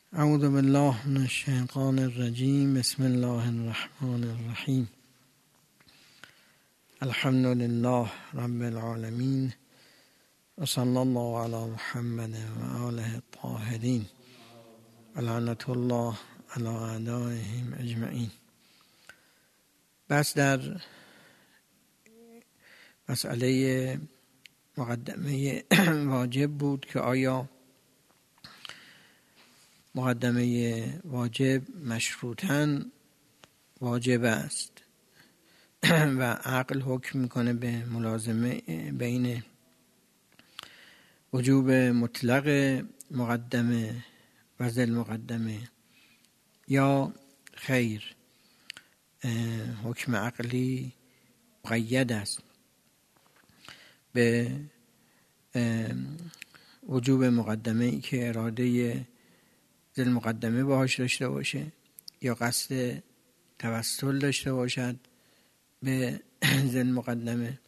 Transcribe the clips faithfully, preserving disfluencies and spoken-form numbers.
اعوذ بالله من الشیطان الرجیم. بسم الله الرحمن الرحیم. الحمد لله رب العالمین و صلی الله علی محمد و آله الطاهرین و لعنت الله علی اعدائهم اجمعین. بس در مسئله مقدمه واجب بود که آیا مقدمه واجب مشروطاً واجب است و عقل حکم میکنه به ملازمه بین وجوب مطلق مقدمه و ذل مقدمه یا خیر، حکم عقلی مقید است به وجوب مقدمه ای که اراده ذل مقدمه باهاش داشته باشه یا قصد توسل داشته باشد به ذل مقدمه،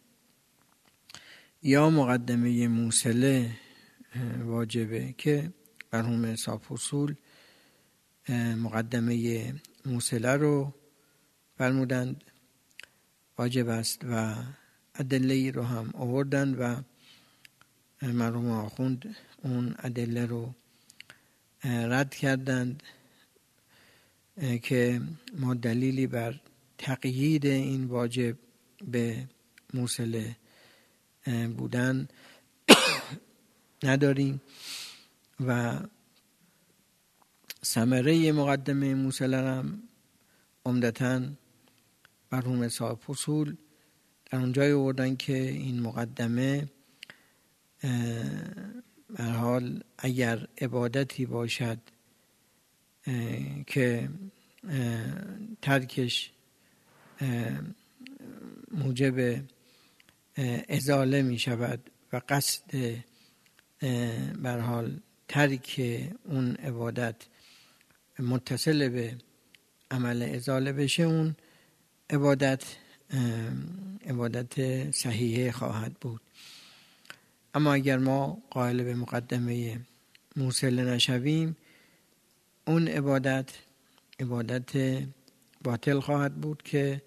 یا مقدمه موصله واجبه که مرحوم صاحب اصول مقدمه موصله رو فرمودند واجب است و ادله رو هم آوردند و مرحوم آخوند اون ادله رو رد کردند که ما دلیلی بر تقیید این واجب به موصله بودن نداریم و ثمره مقدمه موصله هم عمدتاً مرحوم صاحب اصول در اونجای آوردن که این مقدمه به هر حال اگر عبادتی باشد که ترکش موجب ازاله می شود و قصد به هر حال ترک اون عبادت متصل به عمل ازاله بشه، اون عبادت عبادت صحیحه خواهد بود. اما اگر ما قائل به مقدمه موصله نشویم، اون عبادت عبادت باطل خواهد بود که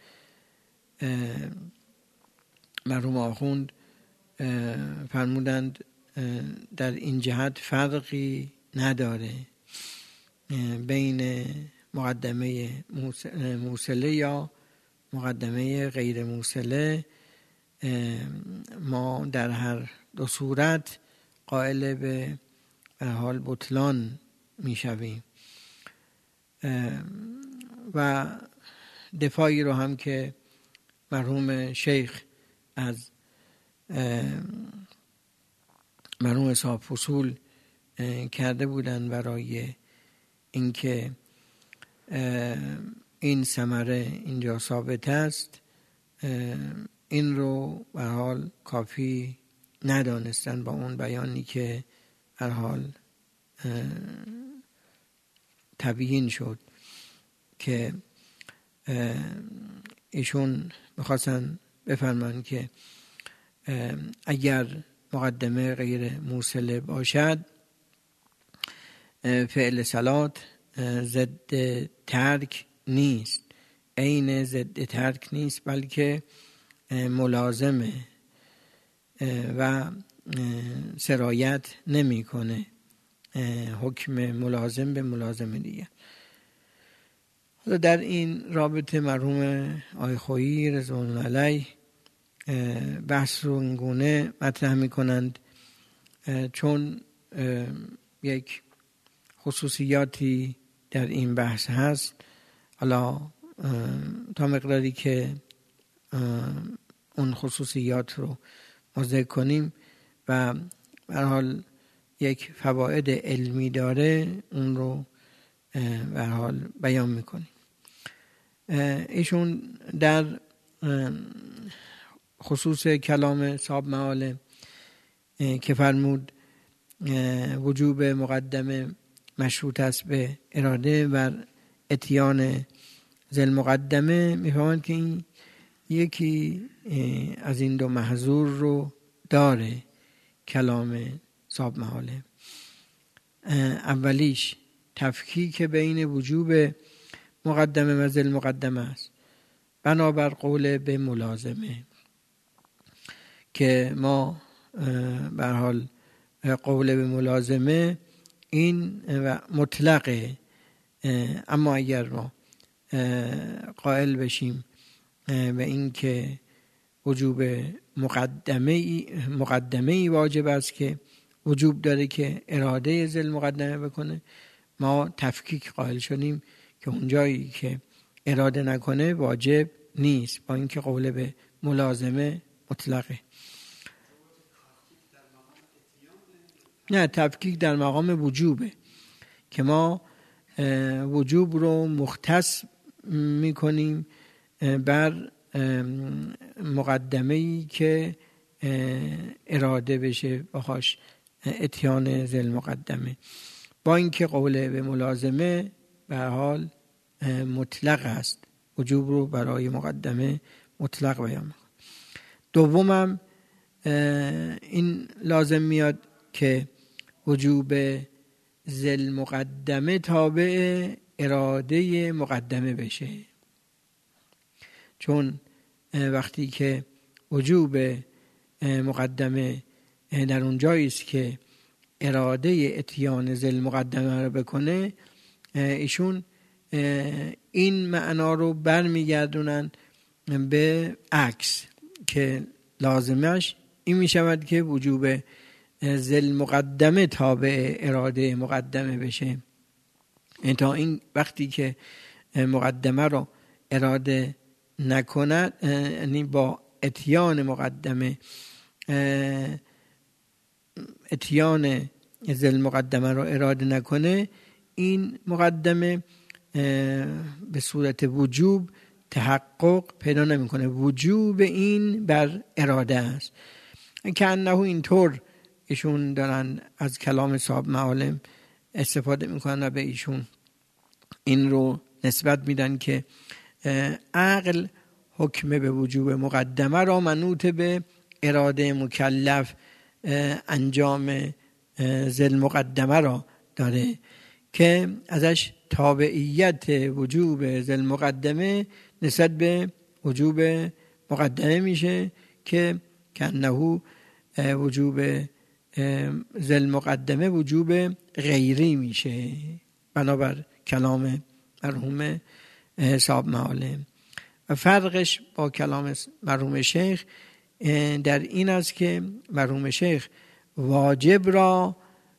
مرحوم آخوند فرمودند در این جهت فرقی نداره بین مقدمه موصله یا مقدمه غیر موصله. ما در هر دو صورت قائل به حال بطلان می شویم و دفاعی رو هم که مرحوم شیخ از مرحوم صاحب اصول کرده بودن برای اینکه این ثمره اینجا ثابت است، این رو به حال کافی ندانستن با اون بیانی که به حال تبیین شد که ایشون میخواستن بفرمان که اگر مقدمه غیر موصله باشد فعل صلات ضد ترک نیست، عین ضد ترک نیست، بلکه ملازمه و سرایت نمی کنه حکم ملازم به ملازم دیگه. حالا در این رابطه مرحوم آقای خویی رضوان الله علیه بحث رو اینگونه مطرح می کنند چون یک خصوصیاتی در این بحث هست، حالا تا مقداری که اون خصوصیات رو ما ذکر کنیم و به هر حال یک فواید علمی داره اون رو به هر حال بیان میکنیم. ایشون در خصوص کلام صاحب معالم که فرمود وجوب مقدمه مشروط است به اراده و اتیان ذل مقدمه، میفهمند که این یکی از این دو محظور رو داره کلام صاحب معالم. اولیش تفکیک بین وجوب مقدمه و ذل مقدمه است، بنابر قول به ملازمه که ما به هر حال قول به ملازمه این مطلقه. اما اگر ما قائل بشیم به این که وجوب مقدمه مقدمه ای واجب است که وجوب داره که اراده ذل مقدمه بکنه، ما تفکیک قائل شدیم که اون جایی که اراده نکنه واجب نیست، با اینکه قول به ملازمه مطلقه. نه، تفکیک در مقام وجوبه که ما وجوب رو مختص میکنیم بر مقدمه‌ای که اراده بشه باهاش اتیان ذل مقدمه، با اینکه قول به ملازمه به هر حال مطلق است، وجوب رو برای مقدمه مطلق بیان میکنه. دومم این لازم میاد که وجوب ذل مقدمه تابع اراده مقدمه بشه، چون وقتی که وجوب مقدمه در اون جایی است که اراده اتیان ذل مقدمه رو بکنه، ایشون این معنا رو برمیگردونن به عکس که لازمش این می شود که وجوب ذل مقدمه تابع اراده مقدمه بشه. تا این وقتی که مقدمه رو اراده نکند، یعنی با اتیان مقدمه اتیان ذل مقدمه رو اراده نکنه، این مقدمه به صورت وجوب تحقق پیدا نمیکنه. وجوب این بر اراده است، که انه اینطور ایشون دارن از کلام صاحب معالم استفاده میکنن و به ایشون این رو نسبت میدن که عقل حکم به وجوب مقدمه را منوط به اراده مکلف انجام ذل مقدمه را داره که ازش تابعیت وجوب ذل مقدمه نسبت به وجوب مقدمه میشه که کنه وجوب ذل مقدمه وجوب غیری میشه بنابر کلام مرحوم صاحب معالم. و فرقش با کلام مرحوم شیخ در این است که مرحوم شیخ واجب را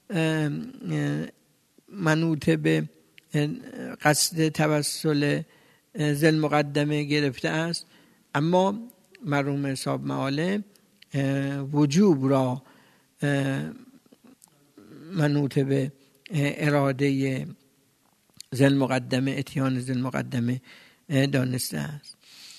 منوط به قصد توسل ذل مقدمه گرفته است، اما مرحوم صاحب معالم وجوب را منوط به اراده ذل مقدمه اتیان ذل مقدمه دانسته است.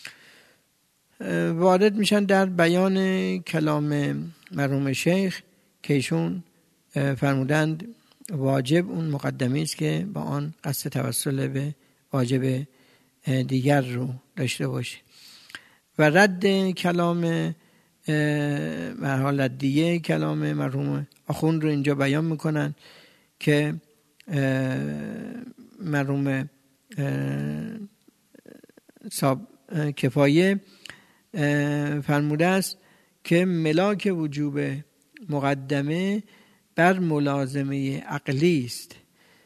وارد میشن در بیان کلام مرحوم شیخ که ایشون فرمودند واجب اون مقدمه است که با آن قصد توسل به واجب دیگر رو داشته باشه، و رد کلام و حالت دیگه کلام مرحوم آخوند رو اینجا بیان میکنن که مرحوم صاحب کفایه فرموده است که ملاک وجوب مقدمه بر ملازمه عقلی است،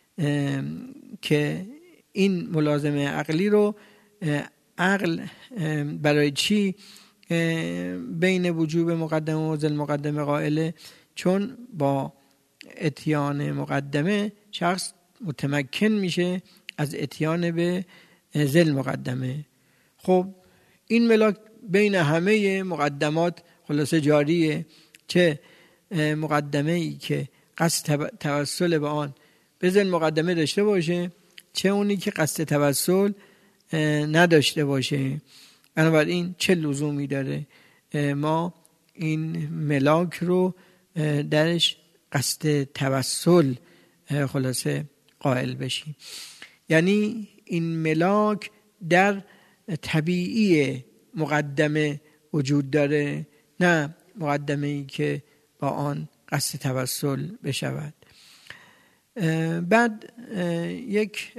که این ملازمه عقلی رو عقل برای چی بین وجوب مقدمه و ذل مقدمه قائله؟ چون با اتیان مقدمه شخص متمکن میشه از اتیان به ذل مقدمه. خب این ملاک بین همه مقدمات خلاصه جاریه، چه مقدمه ای که قصد توسل به آن به ذل مقدمه داشته باشه، چه اونی که قصد توسل نداشته باشه. بنابراین چه لزومی داره ما این ملاک رو درش قصد توسل خلاصه قائل بشیم؟ یعنی این ملاک در طبیعی مقدمه وجود داره، نه مقدمه ای که با آن قصد توسل بشود. بعد یک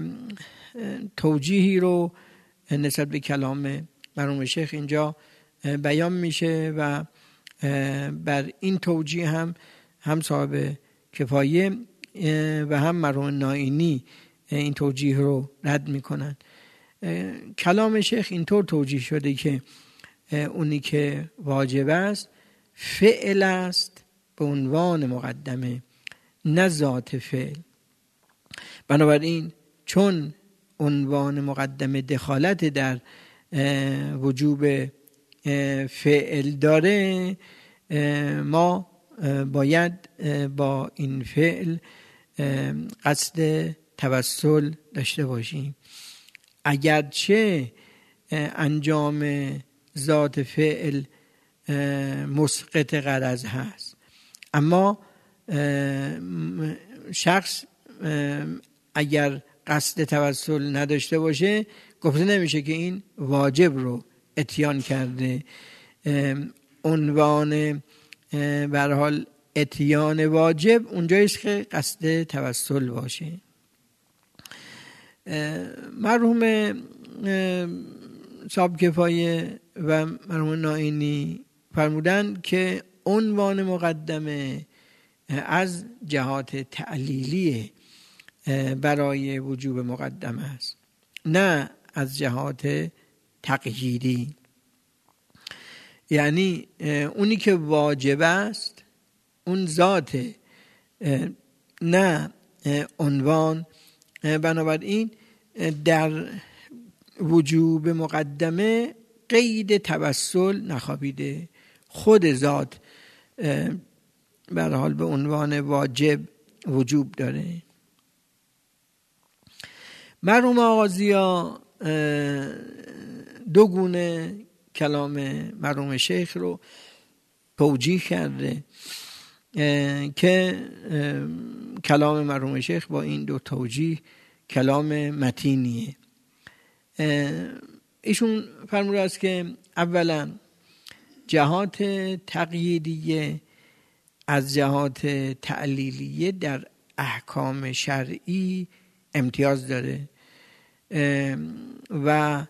توجیهی رو نسبت به کلام مرحوم شیخ اینجا بیان میشه و بر این توجیه هم هم صاحب کفایه و هم مرحوم نائینی این توجیه رو رد میکنن. کلام شیخ اینطور توجیه شده که اونی که واجب است فعل است به عنوان مقدمه، نه ذات فعل. بنابراین چون عنوان مقدمه دخالت در وجوب فعل داره، ما باید با این فعل قصد توسل داشته باشیم، اگرچه انجام ذات فعل مسقط غرض هست، اما شخص اگر قصد توسل نداشته باشه گفته نمیشه که این واجب رو اتیان کرده. عنوان به هر حال اتیان واجب اونجاییست که قصد توسل باشه. مرحوم صاحب کفایه و مرحوم نائینی فرمودن که عنوان مقدمه از جهات تعلیلی برای وجوب مقدمه است، نه از جهات تقییدی. یعنی اونی که واجب است اون ذات، نه عنوان. بنابراین در وجوب مقدمه قید توسل نخوابیده، خود ذات به هر حال به عنوان واجب وجوب داره. مرحوم آغازیا دو گونه کلام مرحوم شیخ رو توجیه کرده که کلام مرحوم شیخ با این دو توجیه کلام متینیه. ایشون فرموده است که اولا جهات تقییدیه از جهات تعلیلیه در احکام شرعی امتیاز داره و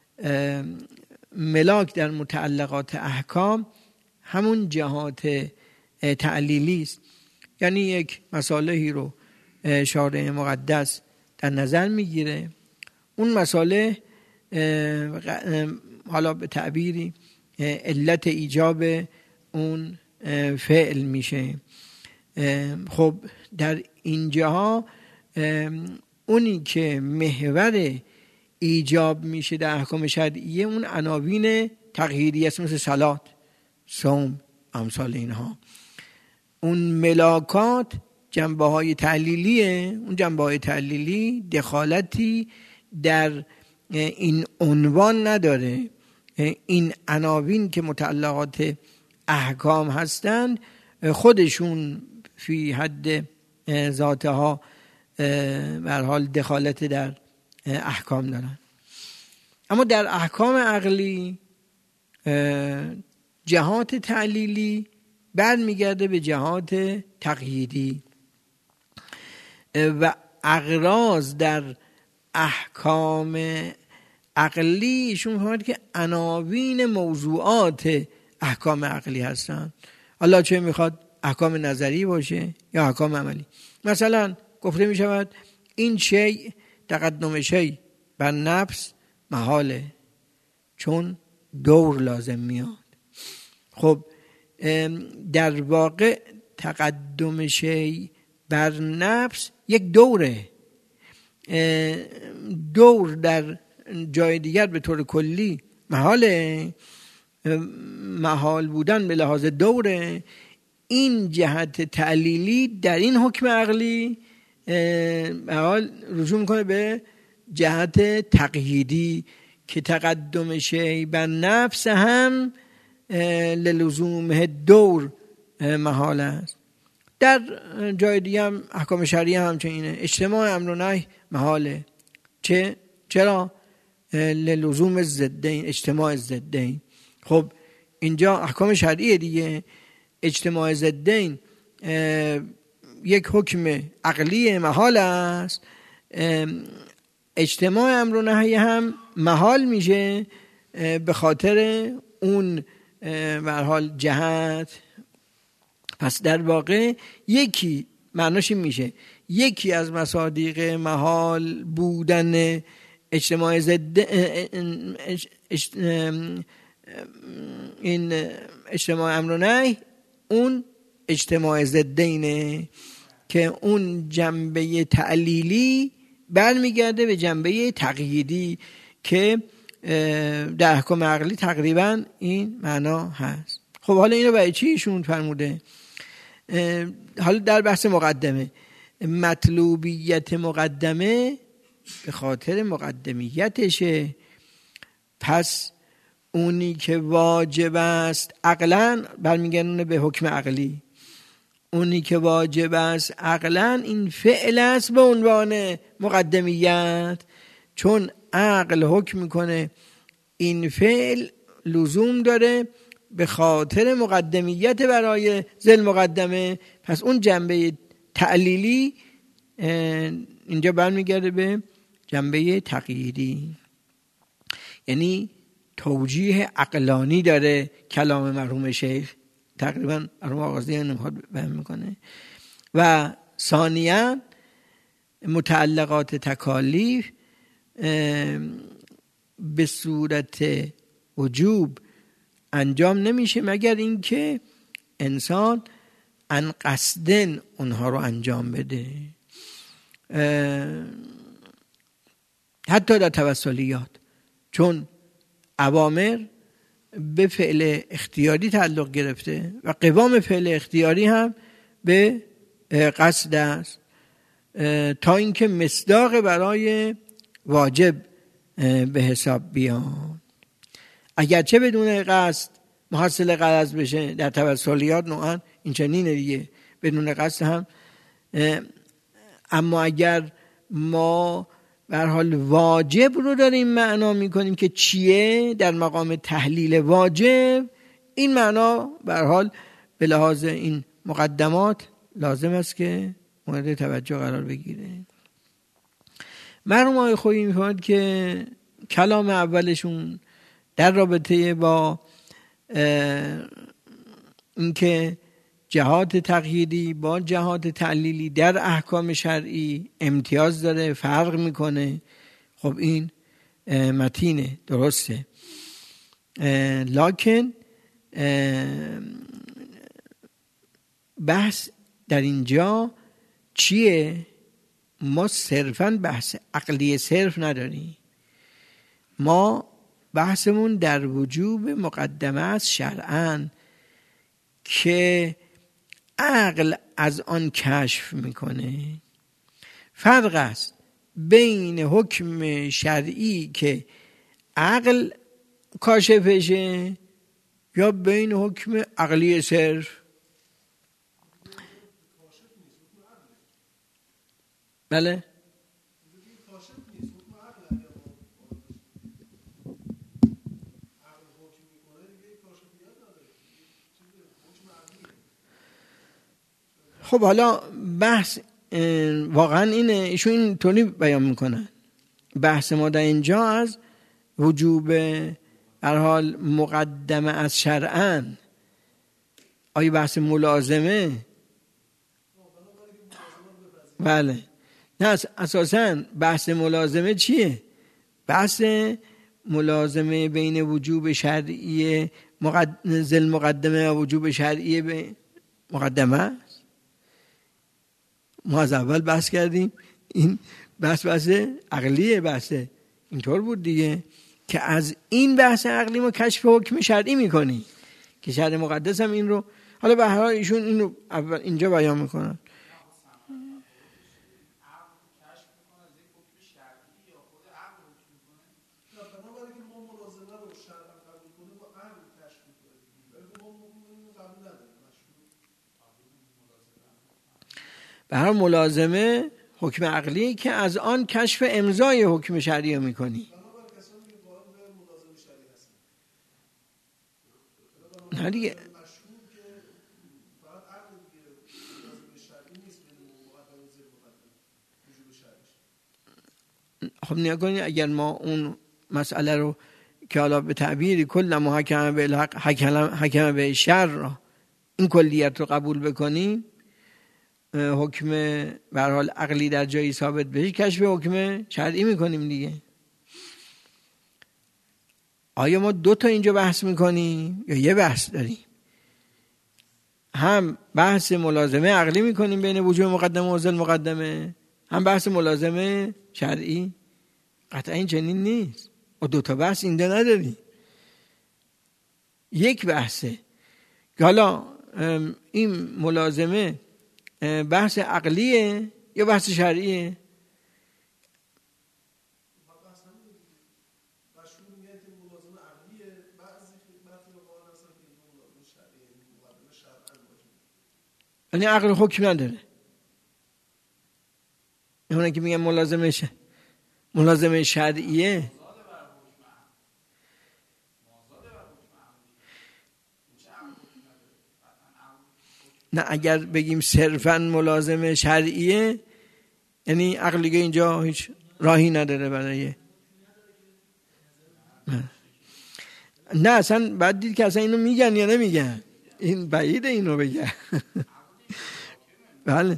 ملاک در متعلقات احکام همون جهات تعلیلی است. یعنی یک مسائلی رو شارع مقدس در نظر میگیره، اون مسئله حالا به تعبیری علت ایجاب اون فعل میشه. خب در اینجاها اونی که محور ایجاب میشه در احکام شرعیه اون عناوین تقییدی است، مثل صلات، صوم، امثال اینها. اون ملاکات جنبه های تعلیلیه، اون جنبه های تعلیلی دخالتی در این عنوان نداره. این عناوین که متعلقات احکام هستند خودشون فی حد ذاتها به هر حال دخالت در احکام دارن. اما در احکام عقلی جهات تعلیلی برمیگرده به جهات تقییدی و اغراض در احکام عقلی ایشون فرمود که عناوین موضوعات احکام عقلی هستن. الله چه میخواد؟ احکام نظری باشه یا احکام عملی. مثلا گفته می شود این شیء تقدم شیء بر نفس محاله، چون دور لازم میاد. خب در واقع تقدم شیء بر نفس یک دوره، دور در جای دیگر به طور کلی محاله، محال بودن به لحاظ دوره. این جهت تعلیلی در این حکم عقلی حال رجوع میکنه به جهت تقییدی که تقدم شیء بر نفس هم للزوم دور محال است. در جای دیگه هم احکام شرعی هم همچنینه. اجتماع امر و نهی محاله، چه چرا؟ للزوم ضدین، اجتماع ضدین. خب اینجا احکام شرعی دیگه، اجتماع ضدین یک حکم عقلی محال است، اجتماع امر و نهی هم محال میشه به خاطر اون به هر حال جهت. پس در واقع یکی معناش این میشه یکی از مصادیق محال بودن اجتماع ضد این اجتماع امر و نهی اون اجتماع ضدینه که اون جنبه تعلیلی برمیگرده به جنبه تقییدی که در احکام عقلی تقریبا این معنا هست. خب حالا اینو برای چی ایشون فرموده؟ حالا در بحث مقدمه، مطلوبیت مقدمه به خاطر مقدمیتشه. پس اونی که واجب است عقلاً برمیگردونه به حکم عقلی، اونی که واجب است عقلاً این فعل است به عنوان مقدمیت، چون عقل حکم میکنه این فعل لزوم داره به خاطر مقدمیت برای ذل مقدمه. پس اون جنبه تعلیلی اینجا برمیگرده به جنبه تقییدی، یعنی توجیه عقلانی داره کلام مرحوم شیخ، تقریبا مرحوم آغازی نمهاد بیان میکنه. و ثانیاً متعلقات تکالیف به صورت وجوب انجام نمیشه مگر اینکه انسان ان قصدن اونها رو انجام بده. حتی در توسلیات، چون اوامر به فعل اختیاری تعلق گرفته و قوام فعل اختیاری هم به قصد است تا اینکه مصداق برای واجب به حساب بیان. اگرچه بدون قصد محصل غرض بشه در توسلیات نوعا این چنینه دیگه، بدون قصد هم، اما اگر ما به هر حال واجب رو داریم معنا میکنیم که چیه در مقام تحلیل واجب، این معنا به هر حال به لحاظ این مقدمات لازم است که مورد توجه قرار بگیره. مرحوم آقای خویی میفرماید که کلام اولشون در رابطه با اینکه جهات تقییدی با جهات تعلیلی در احکام شرعی امتیاز داره، فرق میکنه. خب این متینه، درسته، لکن بحث در اینجا چیه؟ ما صرفاً بحث عقلی صرف نداریم، ما بحثمون در وجوب مقدمه است شرعاً که عقل از آن کشف میکنه. فرق است بین حکم شرعی که عقل کاشفشه یا بین حکم عقلی صرف. بله خب حالا بحث واقعا اینه، ایشون این طوری بیان میکنن. بحث ما در اینجا از وجوب هر حال مقدمه از شرعاً. آیا بحث ملازمه؟ بله نه، اساساً بحث ملازمه چیه؟ بحث ملازمه بین وجوب شرعی ذل مقدمه و وجوب شرعی به مقدمه است. ما از اول بحث کردیم این بحث بحث عقلیه، بحث اینطور بود دیگه که از این بحث عقلی ما کشف حکم شرعی میکنی که شرع مقدس هم این رو، حالا به هر حال ایشون این رو اول اینجا بیان میکنن. به هر ملازمه حکم عقلی که از آن کشف امضای حکم شرعی میکنی. نه دیگه خب نیا کنید اگر ما اون مسئله رو که حالا به تعبیری کل محکم به الحق حکم به شر را این کلیت رو قبول بکنیم، حکم به هر حال عقلی در جایی ثابت بشه، کشف حکم شرعی میکنیم دیگه. آیا ما دو تا اینجا بحث میکنیم یا یه بحث داریم؟ هم بحث ملازمه عقلی میکنیم بین وجوب مقدمه و ذل مقدمه، هم بحث ملازمه شرعی؟ قطعا این چنین نیست. و دو تا بحث اینجا نداریم، یک بحثه که حالا این ملازمه بحث عقلیه یا بحث شرعیه؟ یعنی عقل حکم نداره. اونه که میگن ملازمه شه ملازمه شرعیه. نه اگر بگیم صرفاً ملازمه شرعیه یعنی عقل دیگه اینجا هیچ راهی نداره برای. نه اصلا بعد دید که اصلا اینو میگن یا نمیگن، این بعیده اینو بگن. بله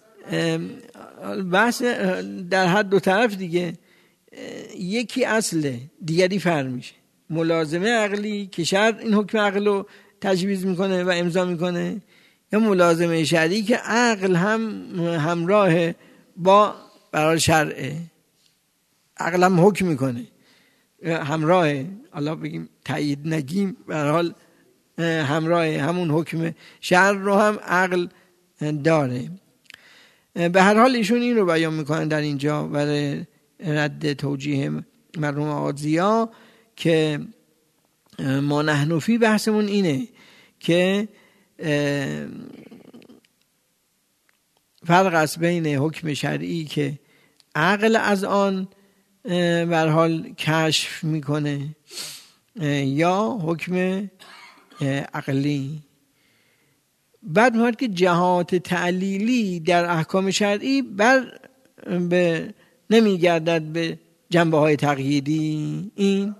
بحث در حد دو طرف دیگه، یکی اصله دیگری فرع میشه. ملازمه عقلی که شرع این حکم عقل رو تجویز میکنه و امضا میکنه، یا ملازمه شرعی که عقل هم همراه با برای شرعه، عقل هم حکم میکنه همراه، الله بگیم تایید نگیم، به هر حال همراه همون حکم شرع رو هم عقل داره. به هر حال ایشون این رو بیان میکنن در اینجا برای رد توجیه مرحوم آقاضیا که ما نحن فی بحثمون اینه که فرق است بین حکم شرعی که عقل از آن به هر حال کشف میکنه یا حکم عقلی. بعد میاد که جهات تعلیلی در احکام شرعی بر به نمیگردد به جنبه های تقییدی. این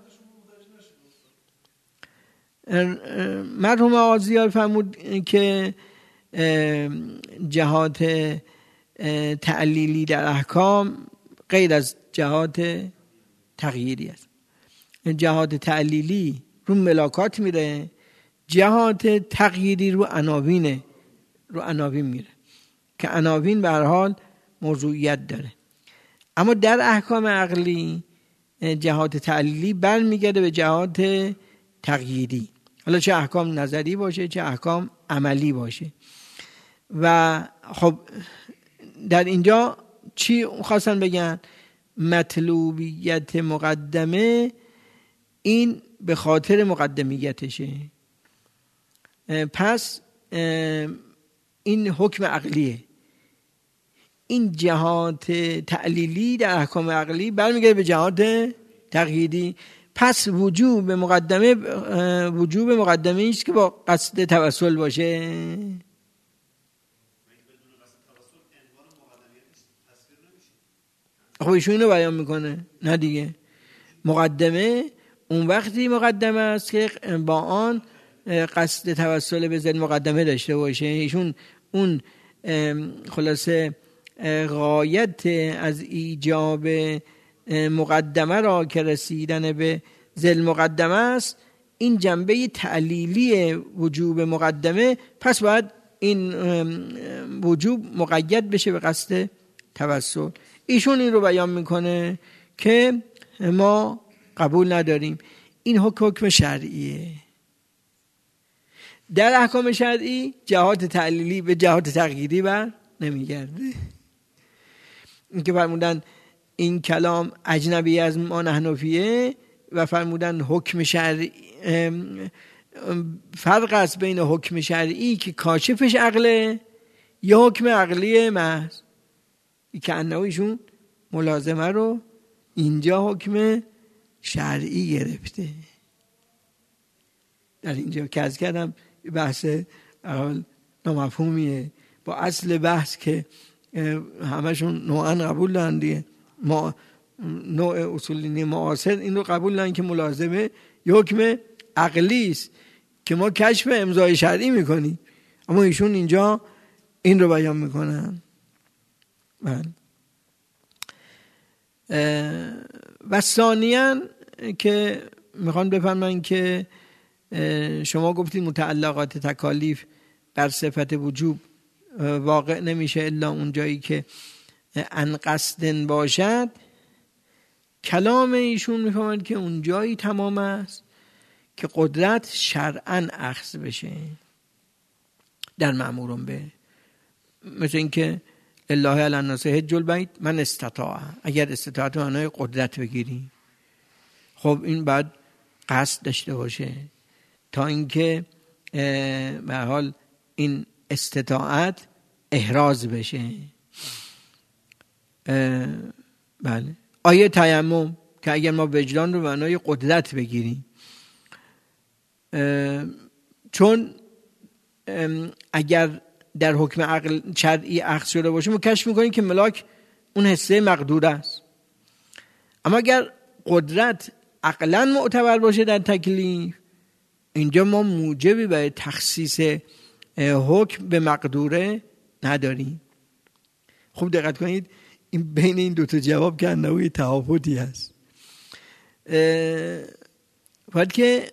مرحوم آقاضیا فرمود که جهات تعلیلی در احکام غیر از جهات تغییری است. جهات تعلیلی رو ملاکات میره، جهات تغییری رو عناوین رو عناوین میره که عناوین به هر حال موضوعیت داره. اما در احکام عقلی جهات تعلیلی برمیگرده به جهات تغییری، حالا چه احکام نظری باشه چه احکام عملی باشه. و خب در اینجا چی خواستن بگن؟ مطلوبیت مقدمه این به خاطر مقدمیتشه، پس این حکم عقلیه. این جهات تعلیلی در احکام عقلی برمیگرده به جهات تقییدی، پس وجوب مقدمه وجوب مقدمه ایست که با قصد توسل باشه. خب ایشون اینو بیان میکنه نه دیگه، مقدمه اون وقتی مقدمه است که با آن قصد توسل به ذل مقدمه داشته باشه. ایشون اون خلاصه غایت از ایجاب مقدمه را که رسیدن به ذل مقدمه است، این جنبه تعلیلی وجوب مقدمه، پس باید این وجوب مقید بشه به قصد توسل. ایشون این رو بیان میکنه که ما قبول نداریم، این حکم حکم شرعیه. در احکام شرعی جهات تعلیلی به جهات تغییری بر نمیگرده. این که فرمودن این کلام اجنبی از ما نحن فیه و فرمودن حکم شرعی، فرق است بین حکم شرعی که کاشفش عقله یا حکم عقلی محض، که انهایشون ملازمه رو اینجا حکم شرعی گرفته. در اینجا که از کردم بحث نامفهومیه با اصل بحث که همشون نوعا قبول دارن دیگه. ما نوع اصولینی معاصر این رو قبول ندارن که ملازمه یه حکم عقلی است که ما کشف امضای شرعی میکنیم، اما ایشون اینجا این رو بیان میکنن. بله. و ثانیاً که میخوان بفهمن که شما گفتید متعلقات تکالیف بر صفت وجوب واقع نمیشه الا اون جایی که ان قصدن باشد. کلام ایشون میفهمند که اون جایی تمام است که قدرت شرعاً اخذ بشه در مأمورون به، مثل این که الله علی الناس حج البیت من استطاع، اگر استطاعت معنای قدرت بگیریم، خب این بعد قصد داشته باشه تا اینکه به هر حال این استطاعت احراز بشه. بله. آیه تیمم که اگر ما وجدان رو معنای قدرت بگیریم، چون اگر در حکم عقل شرعی اخذ شده باشه ما کشف میکنیم که ملاک اون حصه مقدور است، اما اگر قدرت عقلا معتبر باشه در تکلیف، اینجا ما موجبی برای تخصیص حکم به مقدوره نداریم. خوب دقت کنید، این بین این دو تا جواب که نوعی تفاوتی هست. باید که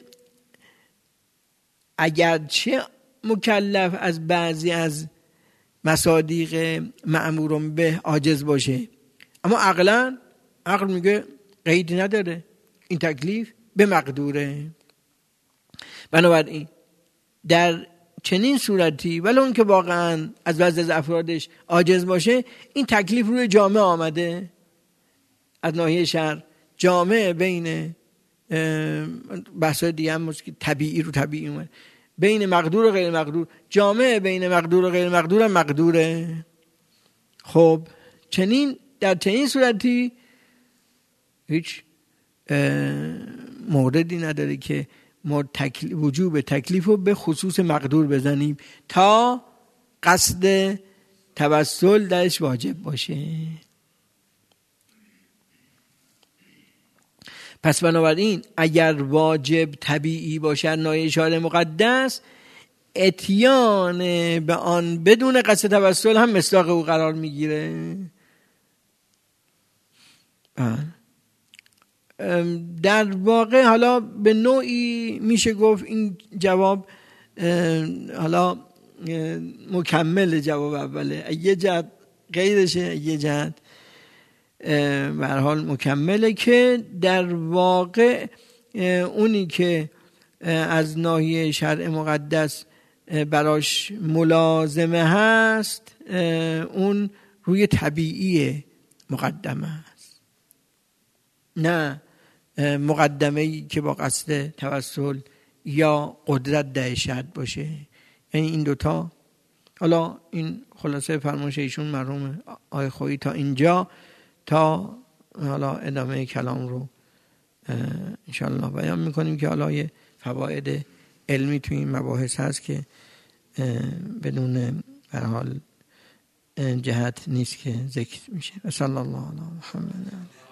اگرچه مکلف از بعضی از مصادیق مأمورون به عاجز باشه، اما عقلا عقل میگه قیدی نداره، این تکلیف به مقدوره. بنابراین در چنین صورتی ولو اون که واقعا از بعضی از افرادش عاجز باشه، این تکلیف روی جامعه آمده از ناحیه شرع، جامعه بین بحثای دیگه هم که طبیعی رو طبیعی اومد، بین مقدور و غیر مقدور، جامعه بین مقدور و غیر مقدور هم مقدوره. خب چنین در چنین صورتی هیچ موردی نداره که ما تکلیف وجوب تکلیف رو به خصوص مقدور بزنیم تا قصد توسل درش واجب باشه. پس بنابراین اگر واجب طبیعی باشد نایه شارع مقدس، اتیان به آن بدون قصد توسل هم مصداق او قرار میگیره. در واقع حالا به نوعی میشه گفت این جواب حالا مکمل جواب اوله، یه جهت غیرشه، یه جهت به هر حال مکمله، که در واقع اونی که از ناحیه شرع مقدس براش ملازمه هست اون روی طبیعی مقدمه هست، نه مقدمه‌ای که با قصد توسل یا قدرت دهشت باشه. یعنی این دوتا. حالا این خلاصه فرمایش ایشون مرحوم آقای خویی تا اینجا، تا حالا ادامه کلام رو انشاءالله بیان میکنیم که حالا یه فواید علمی توی این مباحث هست که بدون به هر حال جهت نیست که ذکر میشه. صلی الله علی محمد.